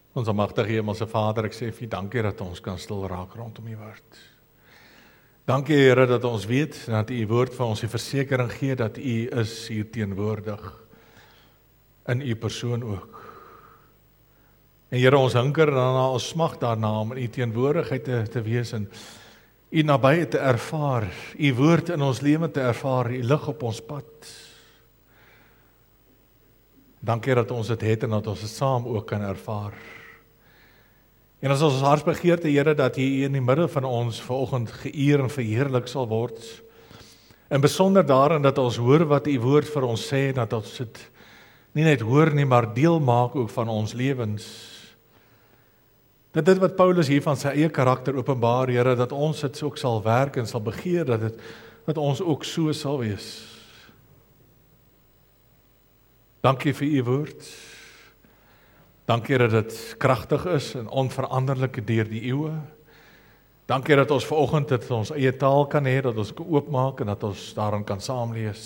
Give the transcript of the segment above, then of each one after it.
Ons almagtige Hemelse Vader, ek sê vir U dankie dat ons kan stil raak rondom U woord. Dankie Here dat ons weet dat U woord vir ons die versekering gee dat U is hier teenwoordig in U persoon ook. En Here, ons hunker daarna, ons smag daarna om in U teenwoordigheid te wees en U nabyheid te ervaar, U woord in ons lewe te ervaar, U lig op ons pad. Dankie dat ons dit het en dat ons dit saam ook kan ervaar. En as ons hartsbegeerte, Here, dat U in die middel van ons vanoggend geëer en verheerlik sal word. En besonder daarin dat ons hoor wat U woord vir ons sê, dat ons dit nie net hoor nie, maar deel maak ook van ons lewens. Dat dit wat Paulus hier van sy eie karakter openbaar, Here, dat ons dit ook sal werk en sal begeer, dat ons ook so sal wees. Dankie vir U woord. Dankie dat dit kragtig is en onveranderlik deur die eeue. Dankie dat ons vanoggend dit ons eie taal kan hê, dat ons kan oopmaak en dat ons daarin kan saamlees.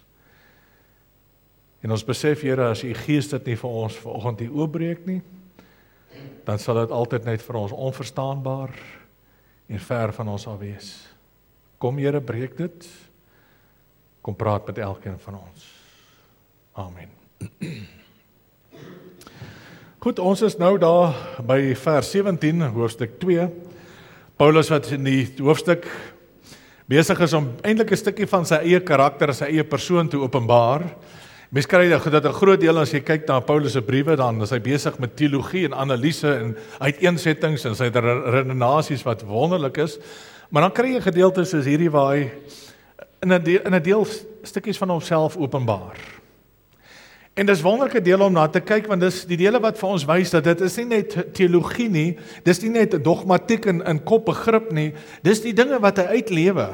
En ons besef, Here, as U Gees dit nie vir ons vanoggend die oopbreek nie, dan sal dit altyd net vir ons onverstaanbaar en ver van ons sal wees. Kom Here, breek dit. Kom praat met elkeen van ons. Amen. Goed, ons is nou daar by vers 17, hoofstuk 2. Paulus wat in die hoofstuk besig is om eintlik 'n stukkie van sy eie karakter, sy eie persoon te openbaar. Mens kry dat 'n groot deel as jy kyk na Paulus se briewe, dan is hy besig met teologie en analise en uiteensettings en sy redenasies wat wonderlik is. Maar dan kry jy gedeeltes soos hierdie waar hy in 'n deel stukkies van homself openbaar. En dis wonderlike dele om na te kyk, want dis die dele wat vir ons wys dat dit is nie net teologie nie, dis nie net dogmatiek in kopbegrip nie, dis die dinge wat hy uitlewe.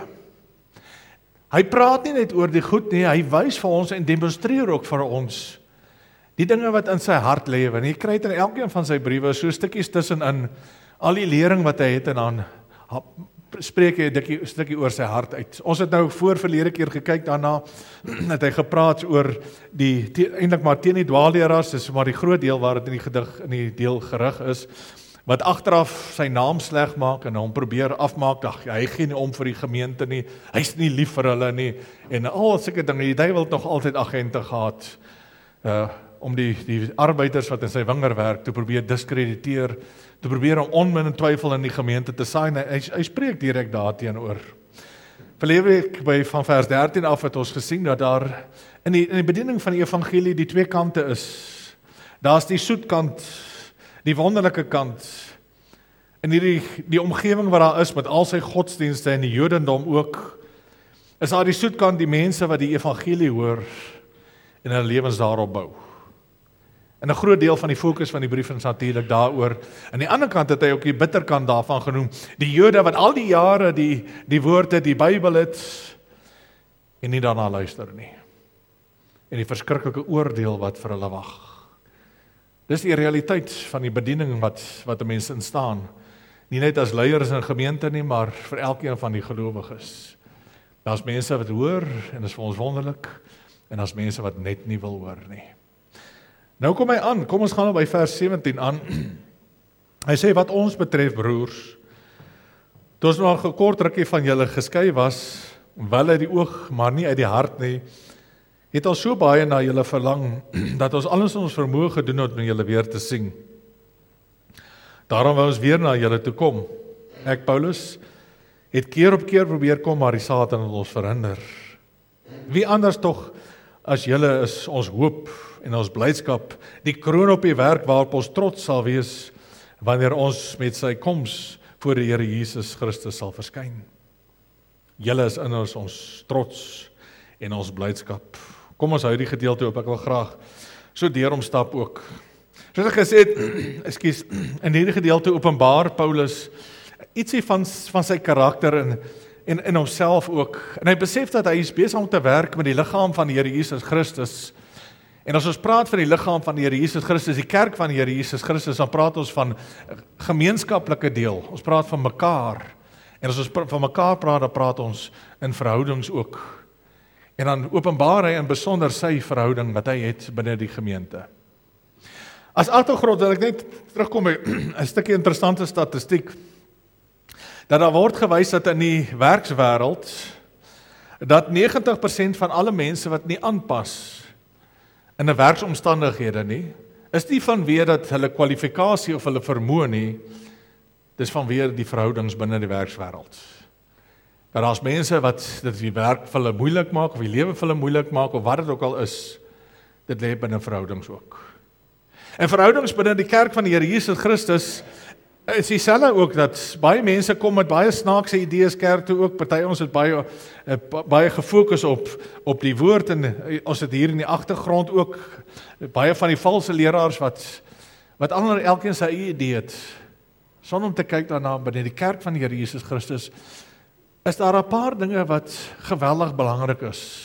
Hy praat nie net oor die goed nie, hy wys vir ons en demonstreer ook vir ons die dinge wat in sy hart lewe. En jy kry dit in elkeen van sy briewe, so stukkies tussenin al die lering wat hy het en dan spreek hy 'n stukkie oor sy hart uit. Ons het nou verlede keer gekyk daarna, het hy gepraat oor eintlik maar teen die dwaalleraars, dis maar die groot deel waar dit in die deel gerig is, wat agteraf sy naam sleg maak en hom probeer afmaak, hy gee nie om vir die gemeente nie, hy's nie lief vir hulle nie, en al sulke dinge, die duiwel het nog altyd agente gehad, om die arbeiders wat in sy vinger werk, te probeer diskrediteer, te probeer om onmin en twyfel in die gemeente te saai, hy spreek direk daarteenoor. Verlede week van vers 13 af het ons gesien dat daar in die bediening van die evangelie die twee kante is. Daar's die soetkant, die wonderlike kant, en die omgewing wat daar is met al sy godsdienste en die Jodendom ook, is daar die soetkant, die mense wat die evangelie hoor en hulle lewens daarop bou. En 'n groot deel van die fokus van die brief is natuurlik daaroor. Aan die ander kant het hy ook die bitterkant daarvan genoem. Die Jode wat al die jare die woorde, die Bybel het en nie daarna luister nie. En die verskriklike oordeel wat vir hulle wag. Dis die realiteit van die bediening wat 'n mens in staan. Nie net as leiers in 'n gemeente nie, maar vir elkeen van die gelowiges. Daar's mense wat hoor en dit is vir ons wonderlik, en daar's mense wat net nie wil hoor nie. Nou kom hy aan, kom ons gaan nou by vers 17 aan. Hy sê, wat ons betref, broers, toe ons nog 'n kort rukkie van julle geskei was, wel uit die oog, maar nie uit die hart nie, het al so baie na julle verlang, dat ons alles ons vermoë gedoen het om julle weer te sien. Daarom wou ons weer na julle toe kom. Ek, Paulus, het keer op keer probeer kom, maar die Satan het ons verhinder. Wie anders tog as julle is ons hoop en ons blydskap, die kroon op die werk waarop ons trots sal wees, wanneer ons met sy koms voor die Here Jesus Christus sal verskyn. Julle is in ons trots en ons blydskap. Kom ons hou die gedeelte op, ek wil graag so deur hom stap ook. Soos ek gesê het, in hierdie gedeelte openbaar Paulus ietsie van sy karakter en homself ook. En hy besef dat hy is besig om te werk met die liggaam van die Here Jesus Christus. En as ons praat van die liggaam van die Here Jesus Christus, die kerk van die Here Jesus Christus, dan praat ons van gemeenskaplike deel. Ons praat van mekaar. En as ons van mekaar praat, dan praat ons in verhoudings ook. En dan openbaar hy in besonder sy verhouding wat hy het binne die gemeente. As agtergrond wil ek net terugkom by 'n stukkie interessante statistiek, dat daar word gewys dat in die werkswêreld, dat 90% van alle mense wat nie aanpas in 'n werksomstandighede nie, is nie vanweë dat hulle kwalifikasie of hulle vermoë nie, dis vanweë die verhoudings binne die werkswêreld. Dat daar's mense wat dit die werk vir hulle moeilik maak, of die lewe vir hulle moeilik maak, of wat dit ook al is, dit lê binne verhoudings ook. En verhoudings binne die kerk van die Here Jesus Christus is dieselfde ook, dat baie mense kom met baie snaakse idees kerk toe ook, party ons het baie gefokus op die woord, en ons het hier in die agtergrond ook baie van die valse leraars wat ander elkeen sy eie idee het, sonder om te kyk daarna. Binne die kerk van die Here Jesus Christus is daar 'n paar dinge wat geweldig belangrik is,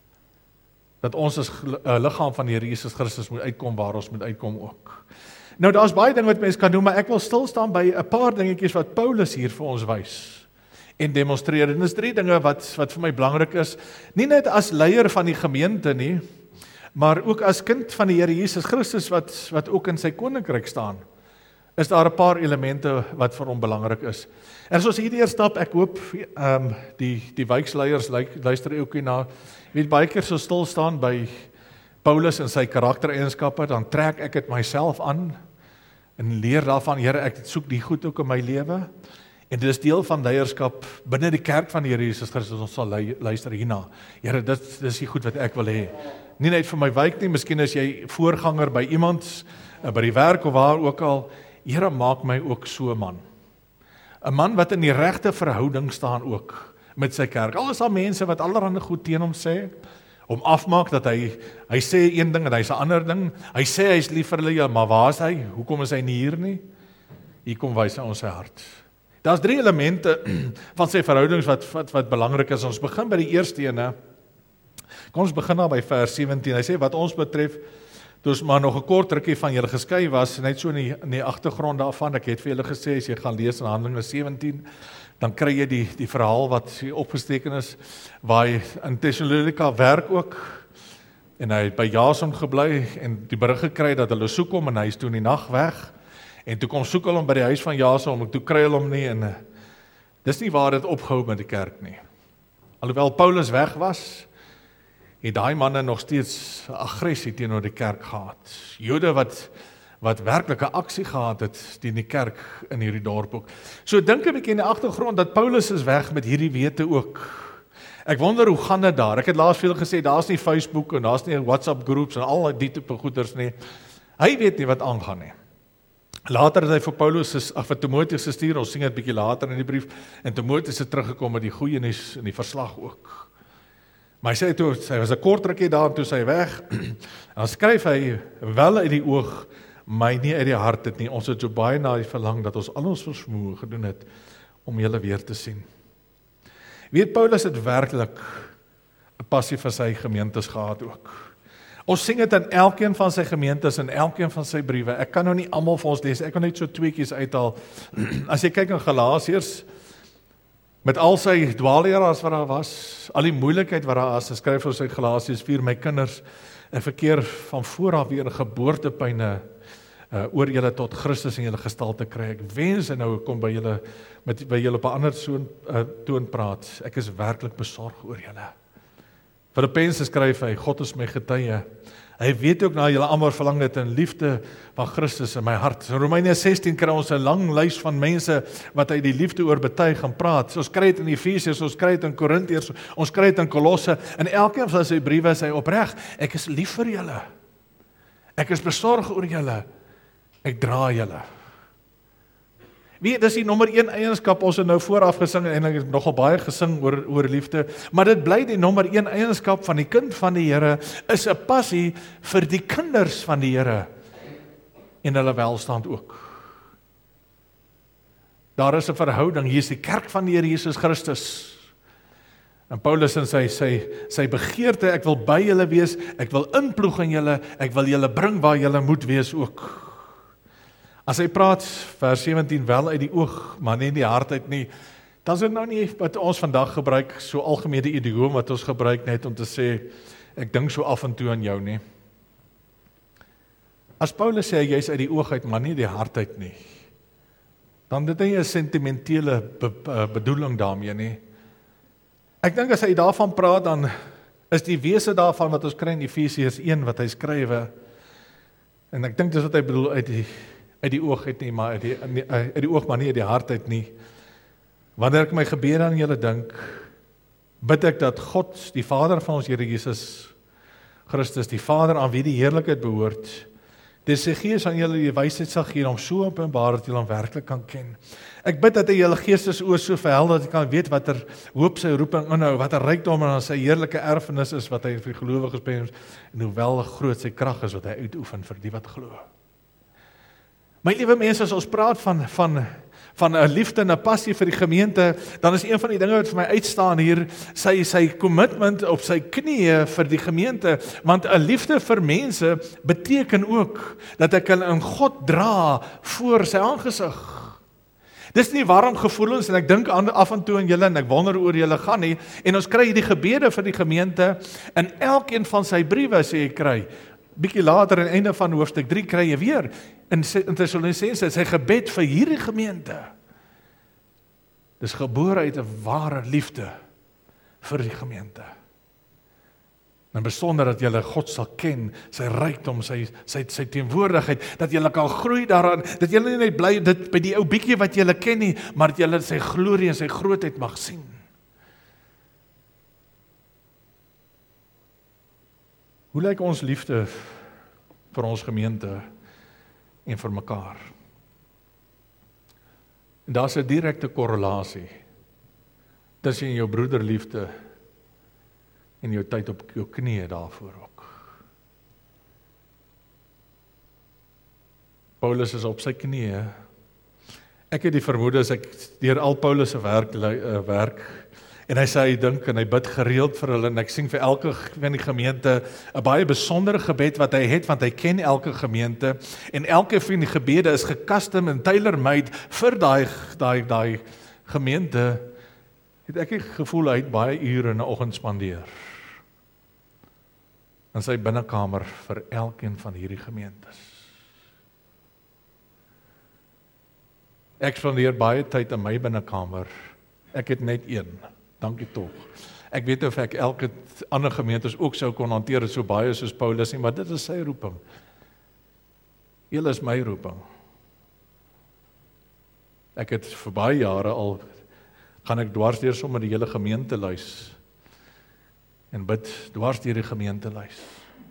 dat ons as liggaam van die Here Jesus Christus moet uitkom waar ons moet uitkom ook. Nou daar's baie dinge wat mense kan doen, maar ek wil stil staan by 'n paar dingetjies wat Paulus hier vir ons wys en demonstreer. En dis 3 dinge wat vir my belangrik is, nie net as leier van die gemeente nie, maar ook as kind van die Here Jesus Christus wat ook in sy koninkryk staan. Is daar 'n paar elemente wat vir hom belangrik is. En as ons hierdeur stap, ek hoop die wijksleiers luister ook hierna. Jy weet, baie keer so stil staan by Paulus en sy karaktereienskappe, dan trek ek dit myself aan en leer daarvan, Here, ek soek die goed ook in my lewe. En dit is deel van leierskap binne die kerk van die Here Jesus Christus. Ons sal luister hierna. Here, dit is die goed wat ek wil hê. Nie net vir my wijk nie, miskien is jy voorganger by iemand, by die werk of waar ook al. Here, maak my ook so 'n man. 'n Man wat in die regte verhouding staan ook met sy kerk. Al is daar mense wat allerhande goed teen hom sê, om afmaak dat hy sê een ding en hy's 'n ander ding. Hy sê hy's lief vir hulle, ja, maar waar is hy? Hoekom is hy nie hier nie? Hier kom wys hy ons sy hart. Daar's 3 elemente van sy verhoudings wat belangrik is. Ons begin by die eerste ene. Kom ons begin daar by vers 17. Hy sê, wat ons betref, toe ons maar nog 'n kort rukkie van julle geskei was, net so in die agtergrond daarvan, ek het vir julle gesê, as jy gaan lees in Handelinge 17, dan kry jy die verhaal wat opgesteken is, waar hy in Thessalonika werk ook, en hy het by Jason gebly, en die berig gekry dat hulle soek hom, en hy is toe in die nag weg, en toe kom soek hulle hom by die huis van Jason, en toe kry hulle hom nie, en dis nie waar dit ophou met die kerk nie. Alhoewel Paulus weg was, het daai manne nog steeds aggressie teenoor die kerk gehad. Jode wat werklike aksie gehad het teen die kerk in hierdie dorp ook. So dink 'n bietjie in die agtergrond dat Paulus is weg met hierdie wete ook. Ek wonder hoe gaan dit daar. Ek het laas veel gesê, daar's nie Facebook en daar's nie WhatsApp groeps en al die tipe goeders nie. Hy weet nie wat aangaan nie. Later het hy vir Timoteus gestuur, ons sien dit bietjie later in die brief, en Timoteus het teruggekom met die goeie nuus in die verslag ook. Maar hy sê toe, hy was 'n kort rukkie daar, en toe sy weg, en dan skryf hy, wel uit die oog, my nie uit die hart het nie, ons het so baie na die verlang, dat ons al ons vermoë gedoen het, om julle weer te sien. Weet, Paulus het werklik 'n passie vir sy gemeentes gehad ook. Ons sien dit in elkeen van sy gemeentes, en elkeen van sy briewe. Ek kan nou nie almal vir ons lees, ek kan net so 2 uithaal. As jy kyk in Galasiërs, met al sy dwaalleraars wat daar was, al die moeilikheid wat daar is, skryf ons uit Galasiërs 4, my kinders, 'n verkeer van vooraf weer geboortepyne oor julle tot Christus in julle gestalte kry. Ek wens en nou kom by julle op 'n ander toon praat. Ek is werklik besorg oor julle. Filippense skryf hy, God is my getuie. Hy weet ook na julle almal verlang dit in liefde van Christus in my hart. In Romeine 16 kry ons 'n lang lys van mense wat uit die liefde oor betuig en praat. Ons kry dit in Efesiërs, ons kry dit in Korintiërs, ons kry dit in Kolosse. In elkeen van sy briewe is hy opreg. Ek is lief vir julle. Ek is besorg oor julle. Ek dra julle. Weet, dis die nommer 1 eienskap, ons het nou vooraf gesing, en ek het nogal baie gesing oor liefde, maar dit bly die nommer 1 eienskap van die kind van die Here, is 'n passie vir die kinders van die Here, en hulle welstand ook. Daar is 'n verhouding, hier is die kerk van die Here Jesus Christus, en Paulus in sy begeerte, ek wil by julle wees, ek wil inploeg in julle, ek wil julle bring waar julle moet wees ook. As hy praat, vers 17, wel uit die oog, maar nie in die hart uit nie, dan is dit nou nie wat ons vandag gebruik, so algemene idioom wat ons gebruik net om te sê, ek dink so af en toe aan jou nie. As Paulus sê jy's uit die oog uit, maar nie die hart uit nie, dan dit nie 'n sentimentele bedoeling daarmee nie. Ek dink as hy daarvan praat, dan is die wese daarvan wat ons kry in Efesiërs 1 wat hy skrywe, en ek dink dis wat hy bedoel uit die oog uit nie, maar uit die oog maar nie uit die hart uit nie. Wanneer ek my gebede aan julle dink, bid ek dat God, die Vader van ons Here Jesus Christus, die Vader aan wie die heerlikheid behoort, dis sy Gees aan julle die wysheid sal gee om so openbaar dat julle hom werklik kan ken. Ek bid dat hy julle geestesoë so verhelder dat jy kan weet watter hoop sy roeping inhou, watter rykdom en sy heerlike erfenis is wat hy vir die gelowiges bring, en hoewel groot sy krag is wat hy uitoefen vir die wat glo. My liewe mense, as ons praat van 'n liefde en 'n passie vir die gemeente, dan is een van die dinge wat vir my uitstaan hier, sy commitment op sy knieë vir die gemeente, want 'n liefde vir mense beteken ook dat ek hulle in God dra voor sy aangesig. Dis nie warm gevoelens, en ek dink af en toe aan julle, en ek wonder oor julle gaan nie, en ons kry die gebede vir die gemeente, in elkeen van sy briewe sê jy kry, bietjie later aan die einde van hoofstuk 3 kry jy weer, in Tessalonisense, sy gebed vir hierdie gemeente. Dis gebore uit 'n ware liefde vir die gemeente. En besonder dat julle God sal ken, sy rykdom, sy teenwoordigheid, dat julle kan groei daaraan, dat julle nie net bly dit by die ou bietjie wat julle ken nie, maar dat julle sy glorie en sy grootheid mag sien. Hoe lyk ons liefde vir ons gemeente en vir mekaar? En daar's 'n direkte korrelasie tussen jou broederliefde en jou tyd op jou knieë daarvoor ook. Paulus is op sy knieë. Ek het die vermoede as ek deur al Paulus se werk en hy sê hy dink en hy bid gereeld vir hulle, en ek sien vir elke van die gemeente 'n baie besondere gebed wat hy het, want hy ken elke gemeente, en elke van die gebede is gecustom en tailor-made vir daai gemeente, het ek die gevoel hy het baie ure in 'n oggend spandeer in sy binnekamer vir elkeen van hierdie gemeentes. Ek spandeer baie tyd in my binnekamer, ek het net een. Dankie tog. Ek weet of ek elke ander gemeentes ook sou kon hanteer so baie soos Paulus nie, maar dit is sy roeping. Julle is my roeping. Ek het vir baie jare al, gaan ek dwars deur sommer die hele gemeentelys en bid dwars deur die gemeentelys.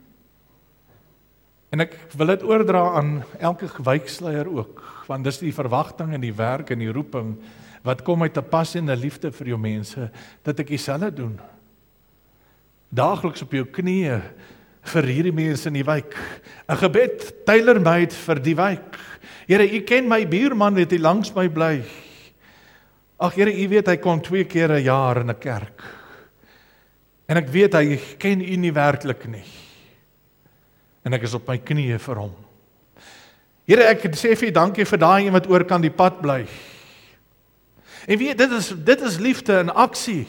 En ek wil dit oordra aan elke wijkleier ook, want dis die verwagting en die werk en die roeping wat kom uit 'n passie en 'n liefde vir jou mense, dat ek dieselfde doen. Daagliks op jou knieë vir hierdie mense in die wijk. 'n Gebed, tailor-made vir die wijk. Here, u ken my buurman wat hier langs my bly. Ag Here, u weet hy kom 2 keer 'n jaar in 'n kerk. En ek weet hy ken u nie werklik nie. En ek is op my knieë vir hom. Here, ek sê vir u dankie vir daai een wat oor kan die pad bly. En weet, dit is liefde in aksie.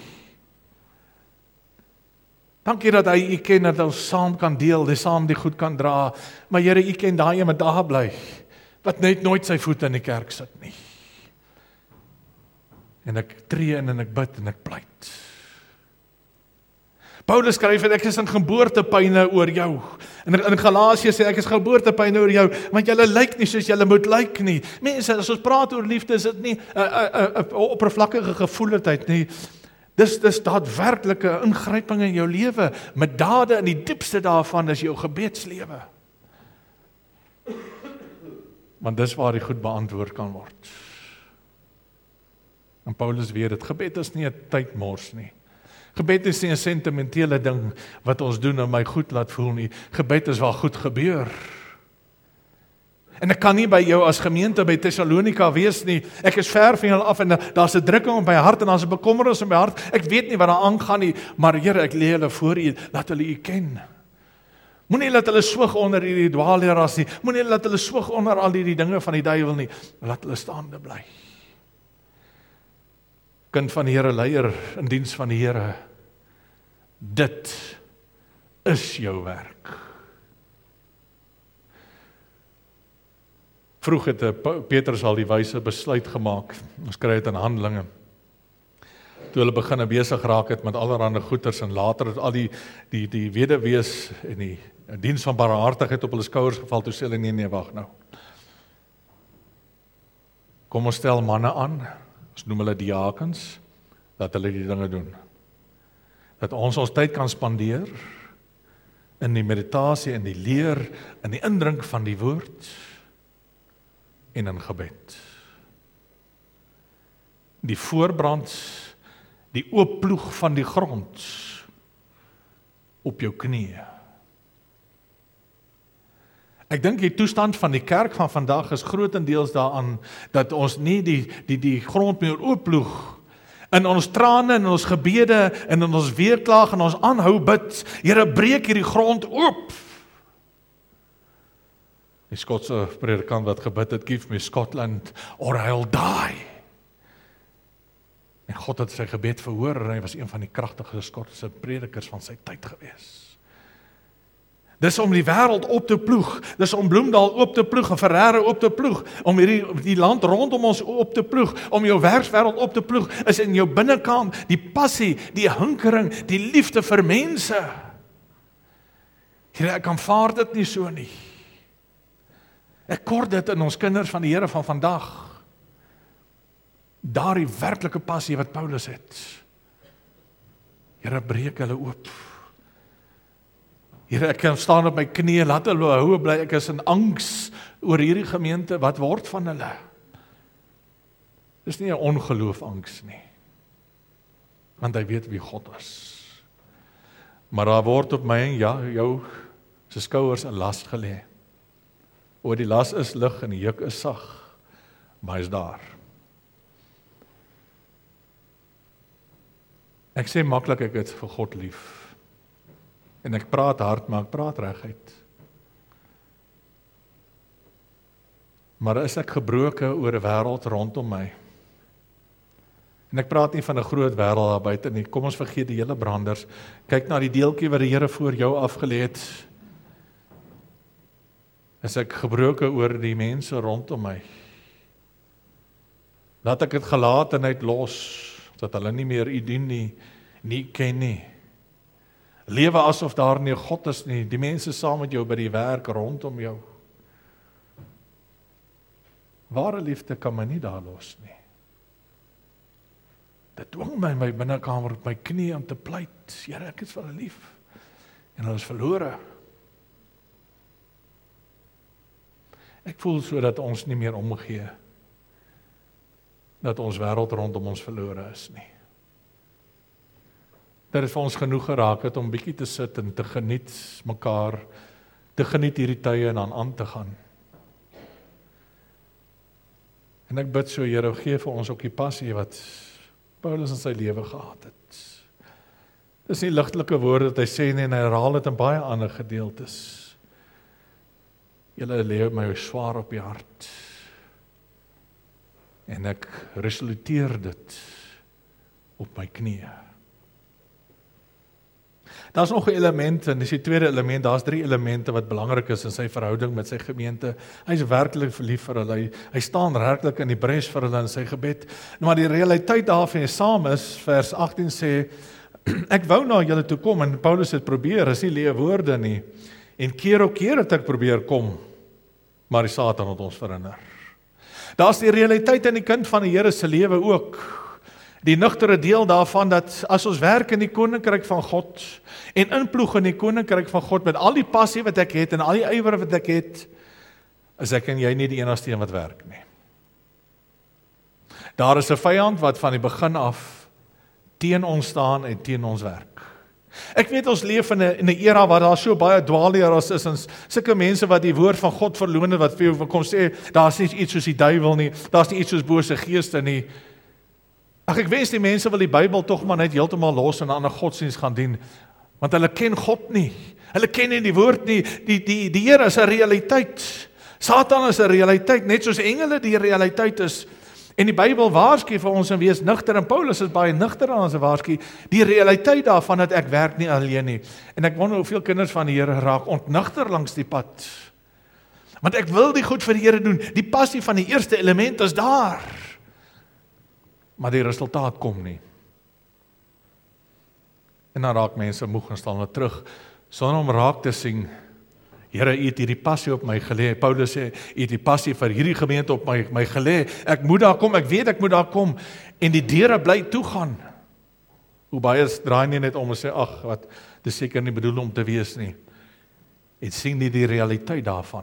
Dankie dat hy u ken, dat ons saam kan deel, die saam die goed kan dra. Maar Here, u ken daai een wat daar bly, wat net nooit sy voete in die kerk sit nie. En ek tree in en ek bid en ek pleit. Paulus skryf en ek is in geboortepyne oor jou. En in Galasië sê ek is geboortepyne oor jou, want julle lyk nie soos julle moet lyk nie. Mense, as ons praat oor liefde, is dit nie 'n oppervlakkige gevoeligheid nie. Dis daadwerklike ingryping in jou lewe, met dade in die diepste daarvan is jou gebedslewe. Want dis waar die goed beantwoord kan word. En Paulus weet dit, gebed is nie 'n tydmors nie. Gebed is nie 'n sentimentele ding wat ons doen en my goed laat voel nie. Gebed is waar goed gebeur. En ek kan nie by jou as gemeente by Thessalonika wees nie. Ek is ver van julle af en daar's 'n drukking op my hart en daar's 'n bekommernis in my hart. Ek weet nie wat daar aangaan nie, maar Here, ek lê hulle voor u, laat hulle u ken. Moenie laat hulle swig onder hierdie dwaalleraars nie. Moenie laat hulle swig onder al hierdie dinge van die duiwel nie. Laat hulle staande bly. Kind van die Here, leier in diens van die Here. Dit is jou werk. Vroeg het Petrus al die wyse besluit gemaak. Ons kry dit in Handelinge. Toe hulle begin besig raak het met allerlei goeders en later het al die weduwees en die diens van barmhartigheid op hulle skouers geval, toe sê hulle nee, wag nou. Kom ons stel manne aan, ons noem hulle diakens, dat hulle die dinge doen. Dat ons tyd kan spandeer in die meditasie, in die leer, in die indrink van die woord en in gebed. Die voorbrand, die oopploeg van die grond op jou knieë. Ek dink die toestand van die kerk van vandag is grootendeels daaraan dat ons nie die grond meer oopploeg in ons trane, in ons gebede, en in ons weerklaag, en ons aanhou bid. Here, breek hierdie grond oop. Die Skotse predikant wat gebid het, give me Scotland or I'll die. En God het sy gebed verhoor, en hy was een van die kragtigste Skotse predikers van sy tyd gewees. Dis om die wêreld op te ploeg, dis om Bloemdal op te ploeg, en Ferreira op te ploeg, om die land rondom ons op te ploeg, om jou werkswêreld op te ploeg, is in jou binnekant die passie, die hinkering, die liefde vir mense. Here, ek aanvaar dit nie so nie. Ek kort dit in ons kinders van die Here van vandag. Daardie werklike passie wat Paulus het. Here, breek hulle oop. Here, ek kan staan op my knieë, laat hulle hou bly, ek is in angs oor hierdie gemeente, wat word van hulle? Dis nie 'n ongeloof angs nie, want hy weet wie God is. Maar daar word op my en jou se skouers 'n las gelê. O, die las is lig en die juk is sag, maar hy is daar. Ek sê maklik ek het vir God lief. En ek praat hard, maar ek praat reguit. Maar is ek gebroken oor 'n wêreld rondom my? En ek praat nie van 'n groot wêreld daar buite nie. Kom ons vergeet die hele branders. Kyk na die deeltjie wat die Here voor jou afgelê het. Is ek gebroken oor die mense rondom my? Laat ek dit gelatenheid los, dat hulle nie meer U dien nie ken nie. Lewe asof daar nie God is nie, die mense saam met jou by die werk rondom jou. Ware liefde kan my nie daar los nie. Dit dwing my in my binnekamer op my knie om te pleit, Here, ek is vir hulle lief, en hulle is verlore. Ek voel so dat ons nie meer omgee, dat ons wêreld rondom ons verlore is nie. Dat het vir ons genoeg geraak het om bietjie te sit en te geniet mekaar, te geniet hierdie tye en dan aan te gaan. En ek bid so, Here, gee vir ons ook die passie wat Paulus in sy lewe gehad het. Dis nie ligtelike woorde wat hy sê nie, en hy herhaal dit in baie ander gedeeltes. Julle lê my swaar op die hart. En ek resoluteer dit op my knieë. Daar's nog 'n element, en dis die tweede element, daar's 3 elemente wat belangrik is in sy verhouding met sy gemeente. Hy is werklik verlief vir hulle, hy staan werklik in die bres vir hulle in sy gebed. Maar die realiteit daarvan is saam is, vers 18 sê, ek wou na julle toe kom, en Paulus het probeer, is nie leë woorde nie, en keer op keer het ek probeer kom, maar die Satan het ons verhinder. Daar's die realiteit in die kind van die Here se lewe ook, die nugtere deel daarvan, dat as ons werk in die koninkryk van God, en inploeg in die koninkryk van God, met al die passie wat ek het, en al die ywer wat ek het, is ek en jy nie die enigste een wat werk nie. Daar is 'n vyand wat van die begin af teen ons staan en teen ons werk. Ek weet ons leef in 'n era waar daar so baie dwaalleraars is, en sulke mense wat die woord van God verloon, wat vir jou kom sê, daar's nie iets soos die duiwel nie, daar's nie iets soos bose geeste nie. Ag, ek wens die mense wil die Bybel tog maar net heeltemal los en 'n ander godsdiens gaan dien, want hulle ken God nie. Hulle ken nie die woord nie. Die Here is 'n realiteit. Satan is 'n realiteit, net soos engele die realiteit is. En die Bybel waarsku vir ons en wees nugter, en Paulus is baie nugter aan ons waarsku, die realiteit daarvan dat ek werk nie alleen nie. En ek wonder hoeveel kinders van die Here raak ontnugter langs die pad. Want ek wil die goed vir die Here doen. Die passie van die eerste element is daar. Maar die resultaat kom nie. En dan raak mense moeg en staan hulle terug, sonder om raak te sien, Here, U het hierdie passie op my gelê. Paulus sê, U het die passie vir hierdie gemeente op my gelê. Ek moet daar kom, ek weet ek moet daar kom. En die deure bly toegaan. Hoe baie draai nie net om en sê, ag, wat, dis seker nie bedoel om te wees nie. En sien nie die realiteit daarvan.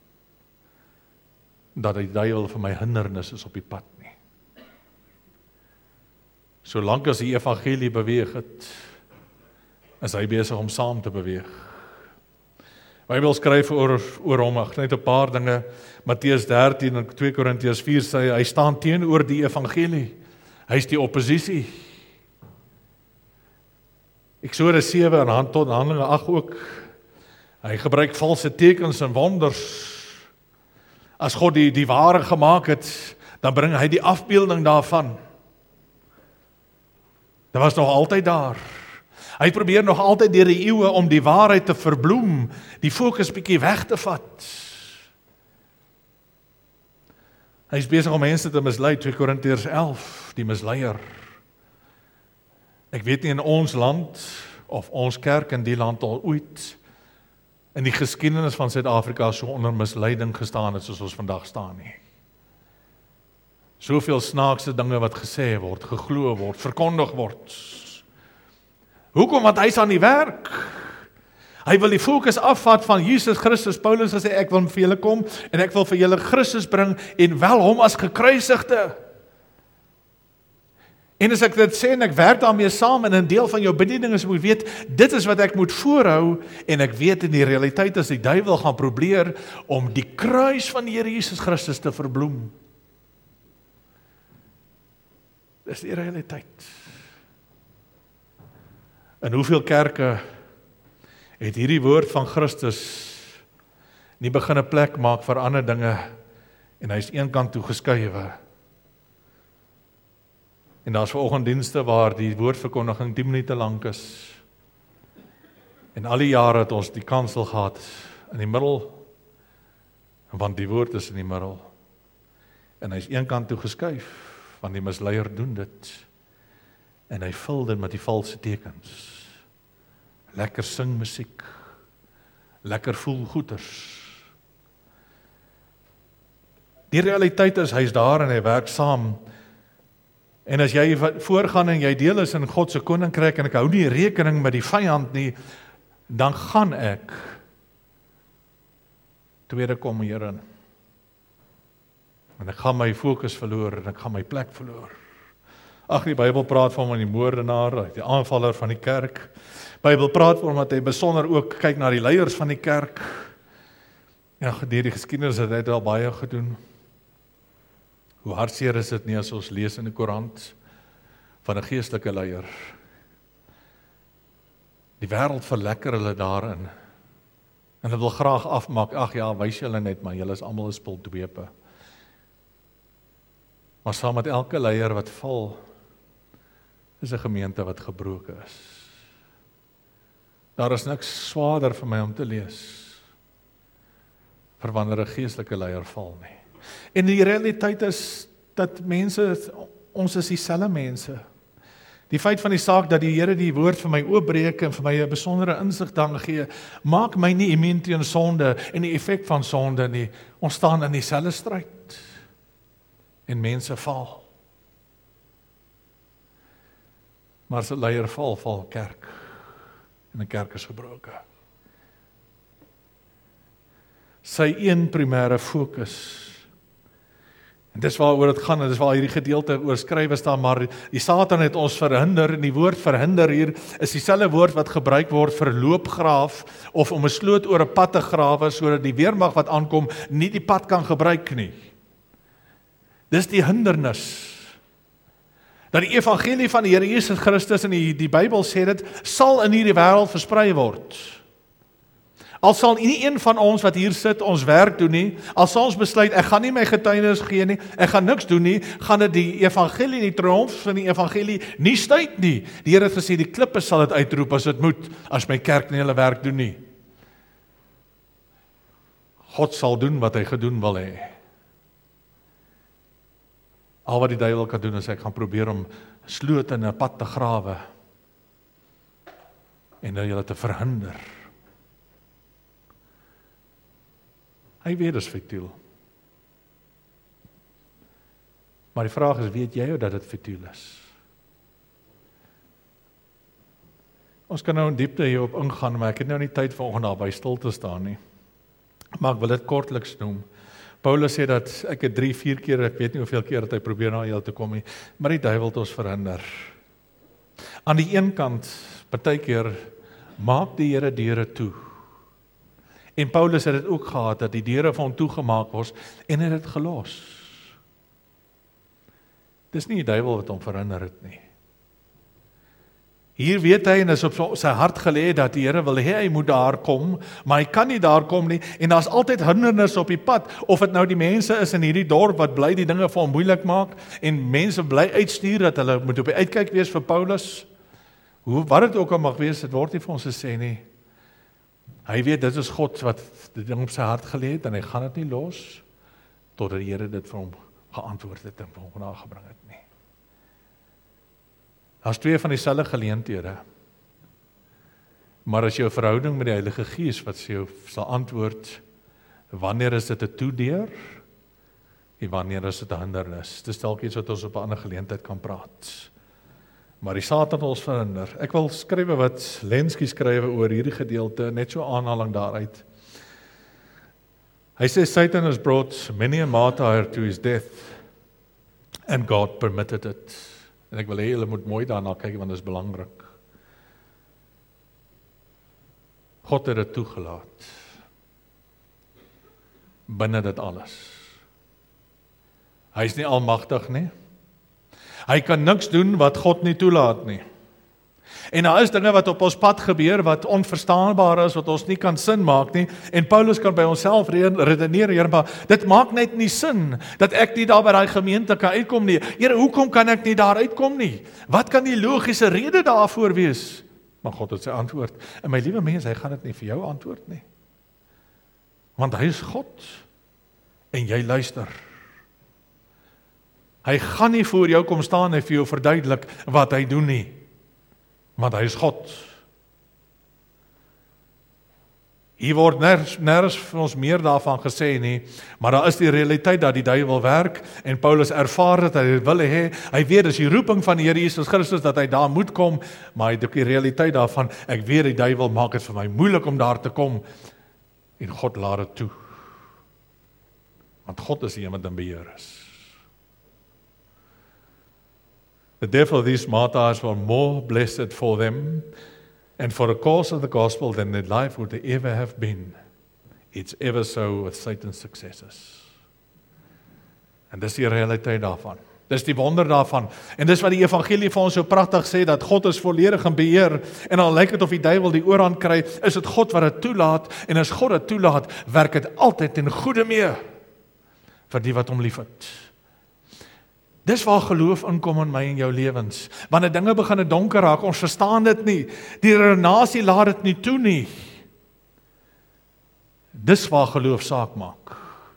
Dat die duiwel vir my hindernis is op die pad nie. Solank as die evangelie beweeg het, is hy besig om saam te beweeg. Bybel skryf oor hom, net 'n paar dinge. Matteus 13 en 2 Korintiërs 4 sê, hy staan teenoor die evangelie. Hy is die oppositie. Eksodus 7 en tot Handelinge 8 ook. Hy gebruik valse tekens en wonders. As God die ware gemaak het, dan bring hy die afbeelding daarvan. Dit was nog altyd daar. Hy probeer nog altyd deur die eeue om die waarheid te verbloem, die fokus bietjie weg te vat. Hy is besig om mense te mislei, 2 Korintiërs 11, die misleier. Ek weet nie in ons land, of ons kerk in die land al ooit, in die geskiedenis van Suid-Afrika so onder misleiding gestaan het, soos ons vandag staan nie. Soveel snaakse dinge wat gesê word, geglo word, verkondig word. Hoekom? Want hy is aan die werk. Hy wil die fokus afvat van Jesus Christus. Paulus gesê, ek wil vir julle kom, en ek wil vir julle Christus bring, en wel hom as gekruisigde. En as ek dit sê, en ek werk daarmee saam, en 'n deel van jou bediening is, moet weet, dit is wat ek moet voorhou, en ek weet in die realiteit, as die duiwel gaan probeer, om die kruis van die Here Jesus Christus te verbloem. Dis die realiteit. In hoeveel kerke het hierdie woord van Christus nie begin 'n plek maak vir ander dinge, en hy is een kant toe geskuiwe. En daar's veroggenddienste waar die woordverkondiging 10 minute lank is. En al die jare het ons die kansel gehad in die middel, want die woord is in die middel. En hy is een kant toe geskuif, want die misleier doen dit. En hy vul dit met die valse tekens. Lekker sing musiek, lekker voel goeders. Die realiteit is, hy is daar en hy werk saam. En as jy voorgaan en jy deel is in God se koninkryk, en ek hou nie rekening met die vyand nie, dan gaan ek tweede kom hierin. En ek gaan my fokus verloor, en ek gaan my plek verloor. Ag, die Bybel praat van hom aan die moordenaar, die aanvaller van die kerk. Bybel praat van hom dat hy besonder ook kyk na die leiers van die kerk. Ja, deur die geskiedenis het hy al baie gedoen. Hoe hartseer is dit nie as ons lees in die koerant van 'n geestelike leier. Die wêreld verlekker hulle daarin. En hulle wil graag afmaak, ag ja, wys julle net, maar julle is almal 'n spul dwepe. Maar saam met elke leier wat val, is 'n gemeente wat gebroken is. Daar is niks swaarder vir my om te lees, vir wanneer 'n geestelike leier val nie. En die realiteit is, dat mense, ons is dieselfde mense. Die feit van die saak, dat die Here die woord vir my oopbreek, en vir my 'n besondere insig dan gee, maak my nie immuun teen sonde, en die effek van sonde nie. Ons staan in dieselfde stryd. En mense val. Maar as 'n leier val kerk. En 'n kerk is gebroken. Sy een primêre fokus. En dis waaroor dit gaan, en dis waar hierdie gedeelte oorskryf is daar, maar die Satan het ons verhinder, en die woord verhinder hier is dieselfde woord wat gebruik word vir loopgraaf, of om 'n sloot oor 'n pad te grawe, sodat die weermag wat aankom, nie die pad kan gebruik nie. Dis die hindernis. Dat die evangelie van die Here Jesus Christus, en die Bybel sê dit, sal in hierdie wêreld versprei word. Al sal nie een van ons wat hier sit ons werk doen nie, al sal ons besluit, ek gaan nie my getuienis gee nie, ek gaan niks doen nie, gaan dit die evangelie, die triomf van die evangelie nie stuit nie. Die Here het gesê, die klippe sal dit uitroep as dit moet, as my kerk nie hulle werk doen nie. God sal doen wat hy gedoen wil hê. Al wat die duiwel kan doen is hy gaan probeer om sloot in 'n pad te grawe en nou julle te verhinder. Hy weet dis futiel. Maar die vraag is, weet jy dat dit futiel is? Ons kan nou in diepte hierop ingaan, maar ek het nou nie tyd vanoggend daarby stil te staan nie. Maar ek wil dit kortliks noem. Paulus sê dat ek het 3-4 keer, ek weet nie hoeveel keer dat hy probeer na jou te kom nie, maar die duiwel het ons verhinder. Aan die een kant, partykeer maak die Here deure toe. En Paulus het dit ook gehad, dat die deure vir hom toegemaak was, en het dit gelos. Dis nie die duiwel wat hom verhinder het nie. Hier weet hy en is op sy hart gelê dat die Here wil hê hy moet daar kom, maar hy kan nie daar kom nie, en daar's altyd hindernisse op die pad, of dit nou die mense is in hierdie dorp wat bly die dinge vir hom moeilik maak, en mense bly uitstuur dat hulle moet op die uitkyk wees vir Paulus. Wat dit ook al mag wees, dit word nie vir ons gesê nie. Hy weet dit is God wat die ding op sy hart gelê het, en hy gaan dit nie los, totdat die Here dit vir hom geantwoord het en vir hom nagebring het nie. Daar's 2 van dieselfde geleenthede. Maar as jou verhouding met die Heilige Gees wat jou sal antwoord, wanneer is dit 'n toedeur en wanneer is dit 'n hindernis? Dis dalk iets wat ons op 'n ander geleentheid kan praat. Maar die Satan ons verhinder. Ek wil skrywe wat Lenski skrywe oor hierdie gedeelte, net so aanhaling daaruit. Hy sê Satan has brought many a martyr to his death and God permitted it. En ek wil hê julle moet mooi daarna kyk want dit is belangrik. God het dit toegelaat. Binne dit alles. Hy is nie almagtig nie. Hy kan niks doen wat God nie toelaat nie. En daar is dinge wat op ons pad gebeur wat onverstaanbaar is, wat ons nie kan sin maak nie. En Paulus kan by onsself redeneer, Here, maar dit maak net nie sin dat ek nie daar by daai gemeente kan uitkom nie. Here, hoekom kan ek nie daar uitkom nie? Wat kan die logiese rede daarvoor wees? Maar God het sy antwoord. En my liewe mense, hy gaan dit nie vir jou antwoord nie. Want hy is God. En jy luister. Hy gaan nie voor jou kom staan en vir jou verduidelik wat hy doen nie. Want hy is God. Hier word nergens vir ons meer daarvan gesê nie, maar daar is die realiteit dat die duiwel werk, en Paulus ervaar dat hy wil hê, hy weet dis die roeping van die Here Jesus Christus dat hy daar moet kom, maar hy het ook die realiteit daarvan, ek weet die duiwel maak dit vir my moeilik om daar te kom, en God laat dit toe. Want God is die een wat in beheer is. The death of these martyrs were more blessed for them and for the cause of the gospel than their life would ever have been. It's ever so with Satan's successors. En dis die realiteit daarvan. Dis die wonder daarvan. En dis wat die evangelie vir ons so pragtig sê, dat God is volledig in beheer, en al lyk dit of die duiwel die oorhand kry, is dit God wat dit toelaat, en as God dit toelaat, werk dit altyd ten goeie mee, vir die wat hom liefhet. Dis waar geloof inkom in my en jou lewens. Wanneer dinge begin donker raak, ons verstaan dit nie. Die redenasie laat dit nie toe nie. Dis waar geloof saak maak.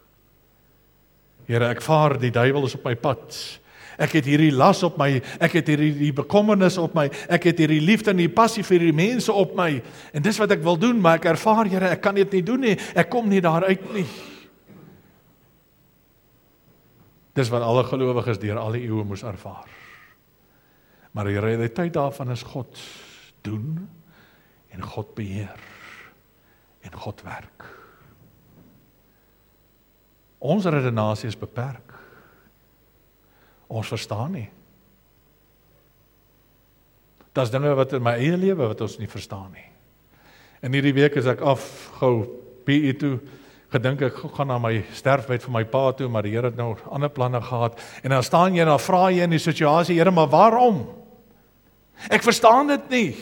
Here, ek vaar, die duiwel is op my pad. Ek het hierdie las op my, ek het hierdie bekommernis op my, ek het hierdie liefde en die passie vir die mense op my. En dis wat ek wil doen, maar ek ervaar, Here, ek kan dit nie doen nie. Ek kom nie daaruit nie. Dis wat alle gelowiges deur alle eeue moes ervaar. Maar die realiteit daarvan is God doen en God beheer en God werk. Ons redenasie is beperk. Ons verstaan nie. Daar's dinge wat in my eie lewe wat ons nie verstaan nie. En hierdie week is ek afgehou PE toe, gedink ek gaan na my sterfbed vir my pa toe, maar die Here het nou ander planne gehad. En dan staan jy en dan vra jy in die situasie, Here, maar waarom? Ek verstaan dit nie.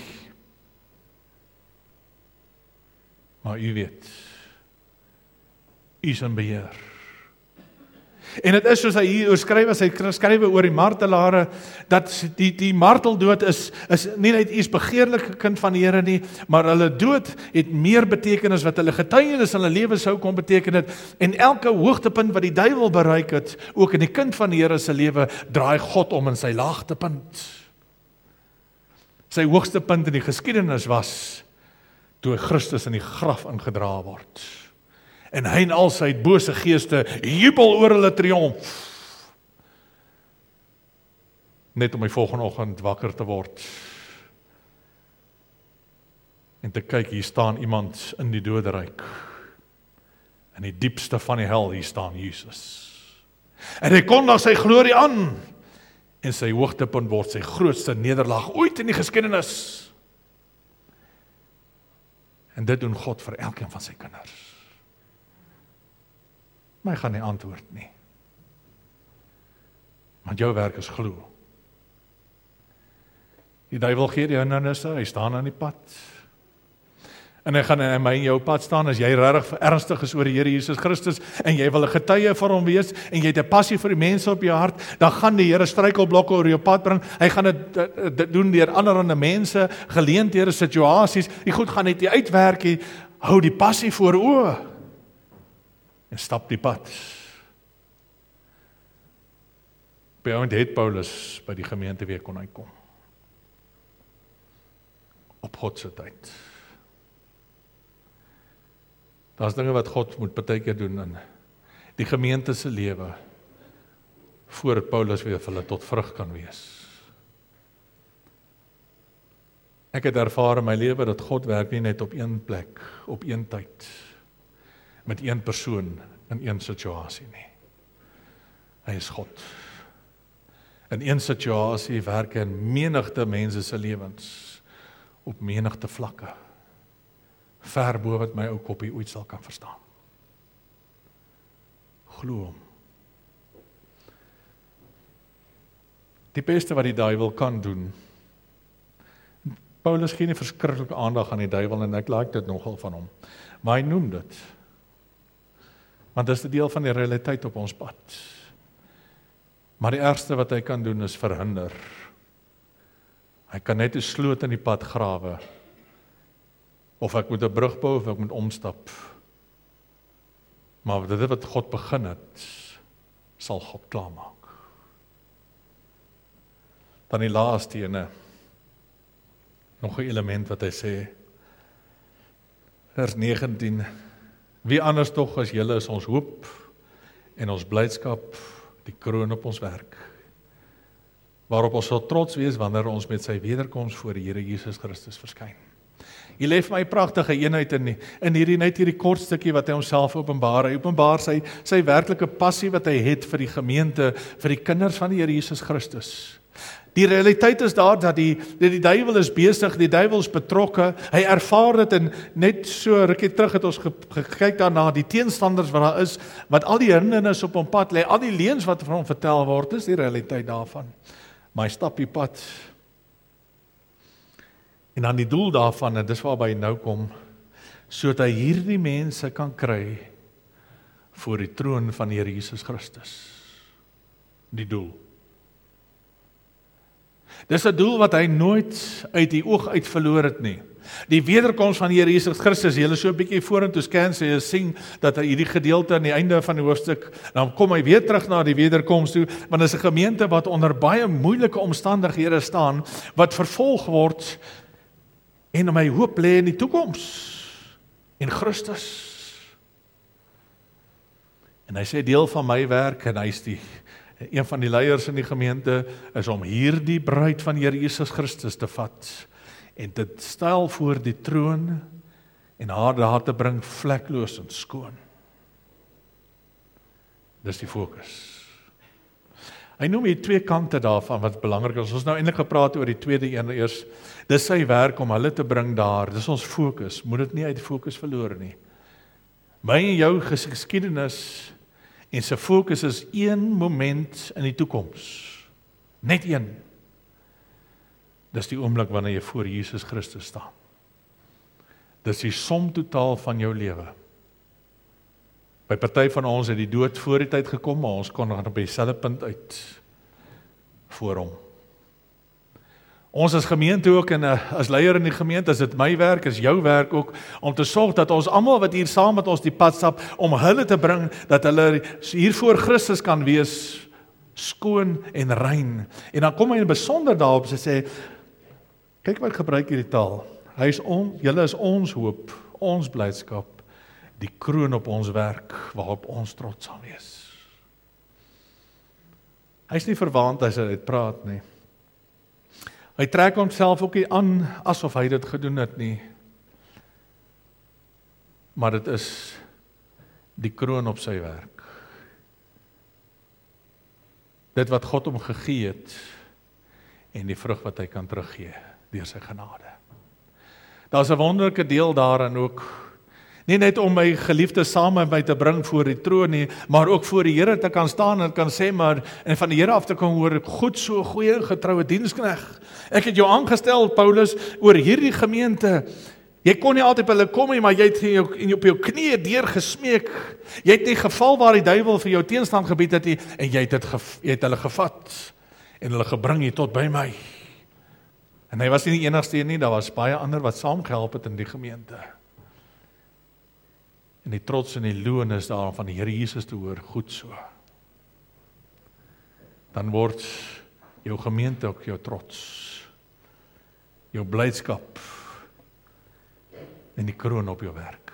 Maar u weet, u is in beheer. En dit is soos hy hier skryf oor die martelare, dat die marteldood is nie net iets begeerlike kind van die Here nie, maar hulle dood het meer betekenis wat hulle getuienis in hulle lewe sou kon beteken het, en elke hoogtepunt wat die duiwel bereik het, ook in die kind van die Here se lewe, draai God om in sy laagtepunt. Sy hoogste punt in die geskiedenis was, toe Christus in die graf ingedra word. En hy en al sy bose geeste jubel oor hulle triomf. Net om die volgende oggend wakker te word. En te kyk, hier staan iemand in die doderyk. In die diepste van die hel, hier staan Jesus. En hy kondig sy glorie aan. En sy hoogtepunt word sy grootste nederlaag ooit in die geskiedenis. En dit doen God vir elkeen van sy kinders. Maar hy gaan nie antwoord nie. Want jou werk is glo. Die duiwel gee die hindernisse, hy staan aan die pad. En hy gaan in my en jou pad staan, as jy regtig ernstig is oor die Here Jesus Christus, en jy wil 'n getuie vir hom wees, en jy het 'n passie vir die mense op jou hart, dan gaan die Here struikelblokke oor jou pad bring. Hy gaan dit doen deur allerlei mense, geleenthede, situasies. Die goed gaan net nie uitwerk nie. Hou die passie voor oë en stap die pad. By ouend het Paulus by die gemeente weer kon uitkom. Op God se tyd. Daar's dinge wat God moet partykeer doen in die gemeente se lewe, voordat Paulus weer vir hulle tot vrug kan wees. Ek het ervaar in my lewe dat God werk nie net op een plek, op een tyd, met een persoon, in een situasie nie. Hy is God. In een situasie werk hy in menigte mense se lewens, op menigte vlakke, ver bo wat my ou koppie ooit sal kan verstaan. Glo hom. Die beste wat die duiwel kan doen, Paulus gee nie verskriklike aandag aan die duiwel, en ek like dit nogal van hom, maar hy noem dit, want dit is 'n deel van die realiteit op ons pad. Maar die ergste wat hy kan doen is verhinder. Hy kan net 'n sloot in die pad grawe, of ek moet 'n brug bou, of ek moet omstap. Maar dit wat God begin het, sal God klaarmaak. Dan die laaste ene, nog 'n element wat hy sê, vers 19, wie anders tog as julle is ons hoop, en ons blydskap, die kroon op ons werk, waarop ons sal trots wees, wanneer ons met sy wederkoms voor die Here Jesus Christus verskyn. Hier lê vir my pragtige eenheid in hierdie kort stukkie wat hy homself openbaar. Hy openbaar sy werklike passie wat hy het vir die gemeente, vir die kinders van die Here Jesus Christus. Die realiteit is daar dat die duiwel is besig, die duiwel is betrokke, hy ervaar dit, en net so rukkie terug het ons gekyk daarna, die teenstanders wat daar is, wat al die hindernisse op hom pad lê, al die leuns wat vir hom vertel word, is die realiteit daarvan. Maar hy stap die pad, en dan die doel daarvan, en dis waarby hy nou kom, sodat hy hierdie mense kan kry voor die troon van die Here Jesus Christus. Die doel. Dis 'n doel wat hy nooit uit die oog uit verloor het nie. Die wederkoms van die Here Jesus Christus, jy so 'n bietjie vorentoe scan, so jy sien dat hy hierdie gedeelte aan die einde van die hoofstuk, dan kom hy weer terug na die wederkoms toe, want dit is 'n gemeente wat onder baie moeilike omstandighede staan, wat vervolg word, en my hoop lê in die toekoms, in Christus. En hy sê, deel van my werk, en hy is een van die leiers in die gemeente, is om hierdie bruid van Here Jesus Christus te vat, en dit stel voor die troon, en haar daar te bring vlekloos en skoon. Dis die fokus. Hy noem hier twee kante daarvan wat belangrik is. Ons nou eintlik gepraat oor die tweede een eers. Dis sy werk om hulle te bring daar. Dis ons fokus. Moet dit nie uit die fokus verloor nie. My en jou geskiedenis en sy fokus is een moment in die toekoms. Net een. Dis die oomblik wanneer jy voor Jesus Christus staan. Dis die som totaal van jou lewe. By party van ons het die dood voor die tyd gekom, maar ons kon op dieselfde punt uit voor hom. Ons as gemeente ook en as leier in die gemeente, is dit my werk, is jou werk ook, om te sorg dat ons almal wat hier saam met ons die pad stap, om hulle te bring, dat hulle hier voor Christus kan wees, skoon en rein. En dan kom hy in besonder daarop, sy sê, kyk wat gebruik hierdie taal, julle is ons hoop, ons blydskap, die kroon op ons werk, waarop ons trots sal wees. Hy is nie verwaand as hy dit praat nie. Hy trek homself ook nie aan, asof hy dit gedoen het nie. Maar dit is die kroon op sy werk. Dit wat God hom gegee het, en die vrug wat hy kan teruggee, deur sy genade. Daar's 'n wonderlike deel daarin ook, nie net om my geliefde saam met my te bring voor die troon nie, maar ook voor die Here te kan staan en kan sê, maar, en van die Here af te kan hoor, goed so goeie en getroue diensknegt. Ek het jou aangestel, Paulus, oor hierdie gemeente. Jy kon nie altyd by hulle kom nie, maar jy het op jou knieë deurgesmeek. Jy het nie geval waar die duiwel vir jou teenstand gebied het nie, en jy het hulle gevat, en hulle gebring hier tot by my. En hy was nie die enigste een nie, daar was baie ander wat saamgehelp het in die gemeente. En die trots en die loon is daar van die Here Jesus te hoor, goed so. Dan word jou gemeente ook jou trots, jou blydskap en die kroon op jou werk.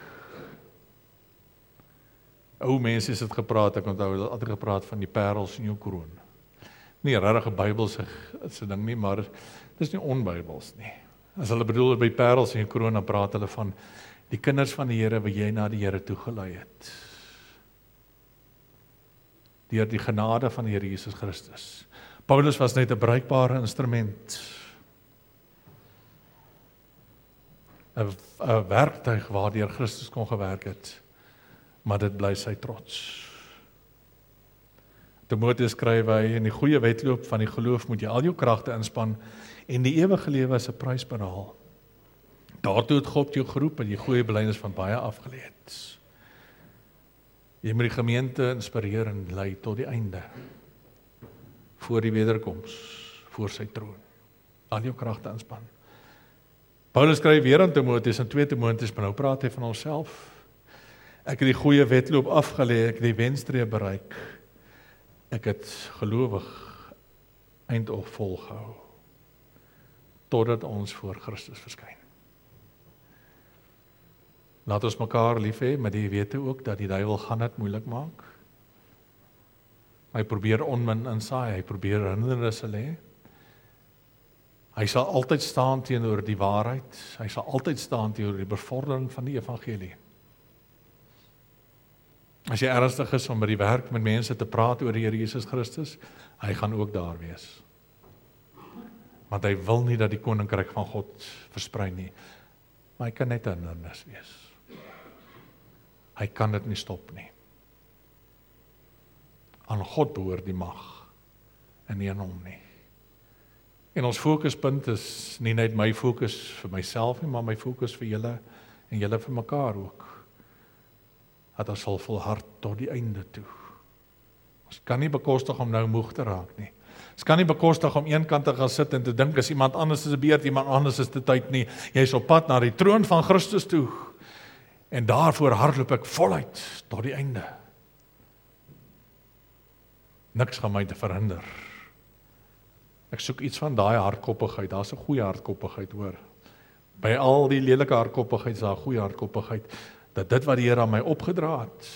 Ou mense het gepraat, ek onthou het altyd gepraat van die parels in jou kroon. Nie regtig 'n Bybelse ding nie, maar dis nie onbybels nie. As hulle bedoel by parels in jou kroon, dan praat hulle van die kinders van die Here wat jy na die Here toe gelei het. Deur die genade van die Here Jesus Christus. Paulus was net 'n bruikbare instrument. 'n werktuig waardeur Christus kon gewerk het, maar dit bly sy trots. Timoteus skryf hy, in die goeie wedloop van die geloof moet jy al jou kragte inspann en die ewige lewe as 'n prys behaal. Daartoe het God jou geroep en die goeie belydenis van baie afgelê het. Jy moet die gemeente inspireer en lei tot die einde. Voor die wederkoms, voor sy troon. Al jou kragte inspann. Paulus skryf weer aan Timoteus in 2 Timoteus, maar nou praat hy van homself. Ek het die goeie wedloop afgelê, ek het die wenstreep bereik. Ek het gelowig eindoog volgehou, totdat ons voor Christus verskyn. Laat ons mekaar lief hê, maar die wete ook dat die duiwel gaan dit moeilik maak. Hy probeer onmin insaai, hy probeer hindernisse lê. Hy sal altyd staan teenoor die waarheid, hy sal altyd staan teenoor die bevordering van die evangelie. As jy ernstig is om by die werk met mense te praat oor die Here Jesus Christus, hy gaan ook daar wees. Want hy wil nie dat die koninkryk van God versprei nie, maar hy kan net 'n hindernis wees. Hy kan dit nie stop nie. Aan God behoort die mag, en nie aan hom nie. En ons fokuspunt is nie net my fokus vir myself nie, maar my fokus vir julle, en julle vir mekaar ook. Dat ons sal volhard tot die einde toe. Ons kan nie bekostig om nou moeg te raak nie. Ons kan nie bekostig om een kant te gaan sit en te dink, as iemand anders is 'n beurt, iemand anders is dit tyd nie. Jy is op pad na die troon van Christus toe. En daarvoor hardloop ek voluit tot die einde. Niks gaan my te verhinder. Ek soek iets van daai hardkoppigheid, daar's 'n goeie hardkoppigheid, hoor. By al die lelike hardkoppigheid is daar 'n goeie hardkoppigheid, dat dit wat die Here aan my opgedra het,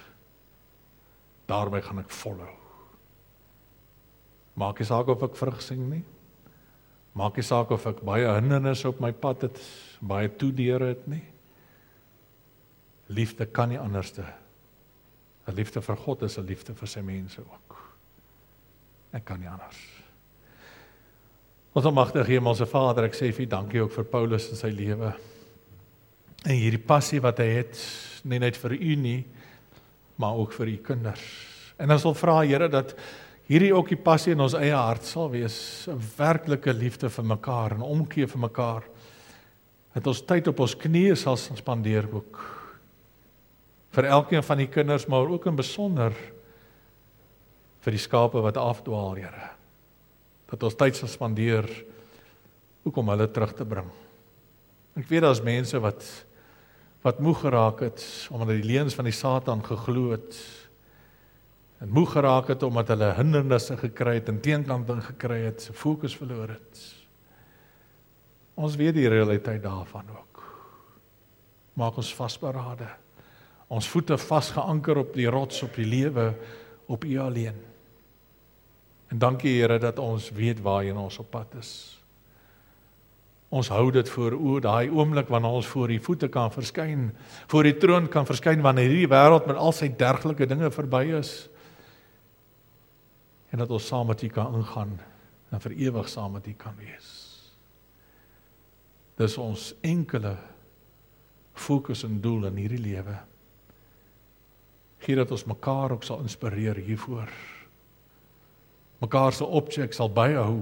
daarby gaan ek volhou. Maak nie saak of ek vrug sien nie, maak nie saak of ek baie hindernisse op my pad het, baie toedeure het nie. Liefde kan nie anderste. 'n Liefde vir God is 'n liefde vir sy mense ook. Ek kan nie anders. Ons almagtige Hemelse Vader, ek sê vir U dankie ook vir Paulus en sy lewe. En hierdie passie wat hy het, nie net vir U nie, maar ook vir U kinders. En ons wil vra, Here, dat hierdie ook die passie in ons eie hart sal wees, 'n werklike liefde vir mekaar, en omgee vir mekaar, dat ons tyd op ons knieë sal spandeer ook, vir elkeen van die kinders, maar ook in besonder vir die skape wat afdwaal, Here. Dat ons tyd sal spandeer ook om hulle terug te bring. Ek weet daar's mense wat moeg geraak het omdat die leuns van die Satan geglo het en moeg geraak het omdat hulle hindernisse gekry het en teenkanting gekry het, se fokus verloor het. Ons weet die realiteit daarvan ook. Maak ons vasberade. Ons voete vasgeanker op die rots, op die lewe, op U alleen. En dankie Here dat ons weet waarheen ons op pad is. Ons hou dit voor daai oomblik wanneer ons voor die voete kan verskyn, voor die troon kan verskyn wanneer hierdie wêreld met al sy dergelike dinge verby is. En dat ons saam met U kan ingaan en vir ewig saam met U kan wees. Dis ons enkele fokus en doel in hierdie lewe. Gee dat ons mekaar ook sal inspireer hiervoor. Mekaar se objek sal byhou.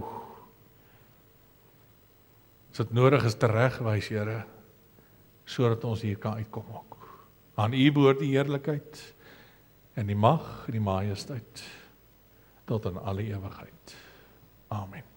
As dit nodig is te regwys, Here, sodat ons hier kan uitkom ook. Aan U behoort die heerlikheid en die mag en die majesteit tot in alle ewigheid. Amen.